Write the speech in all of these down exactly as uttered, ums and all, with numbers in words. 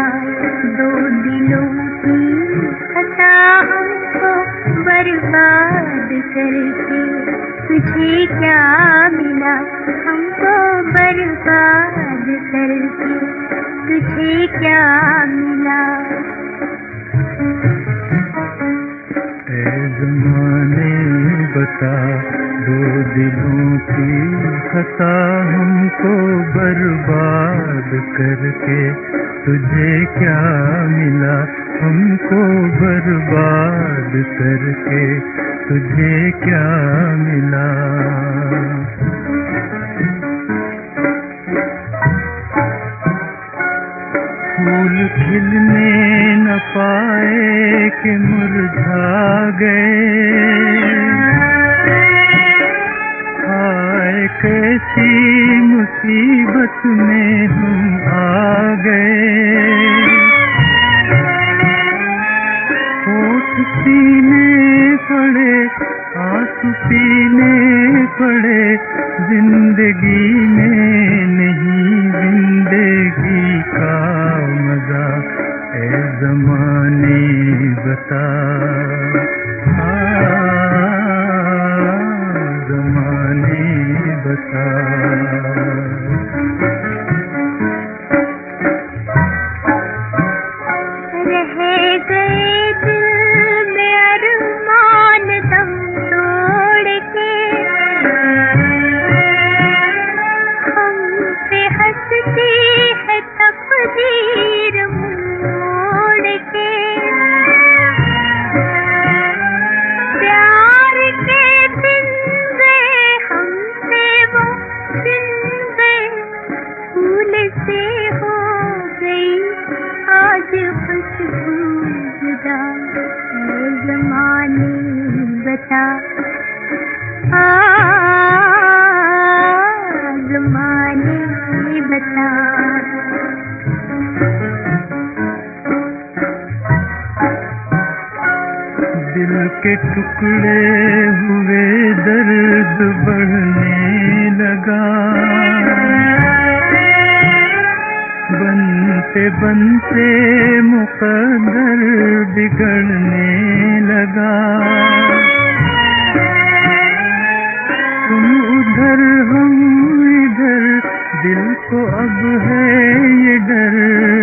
दो दिलों की खता हमको बर्बाद करके तुझे क्या मिला, हमको बर्बाद करके तुझे क्या मिला। ऐ ज़माने बता दो दिलों की खता हमको बर्बाद करके तुझे क्या मिला, हमको बर्बाद करके तुझे क्या मिला। फूल खिलने न पाए कि मुरझा गए, हाय कैसी मुसीबत में हम आ गए। होठ पीने पड़े आंसू पीने पड़े, जिंदगी में नहीं जिंदगी का मजा। ऐ ज़माने बता, ज़माने बता। रह गए दिल में अरमान दम तोड़ के, हम पे हंसती है तकदीर मोड़ के। प्यार के दिन गए हमसे वो दिन गए, फूल से हो गई आज खुशबू जुदा। ऐ ज़माने बता, आ ज़माने बता। दिल के टुकड़े हुए दर्द बढ़ने लगा, बनते बनते मुकद्दर बिगड़ने लगा। तुम उधर हम इधर, दिल को अब है ये डर,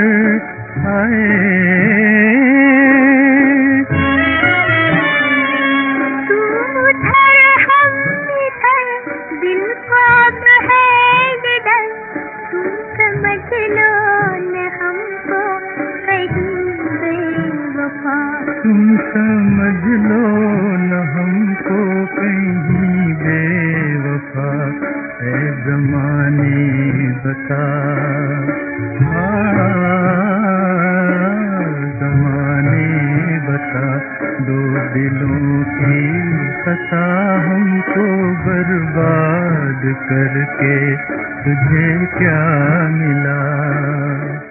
आए तुम समझ लो न हमको कहीं बेवफा। ऐ ज़माने बता, ज़माने बता दो दिलों की खता हमको बर्बाद करके तुझे क्या मिला।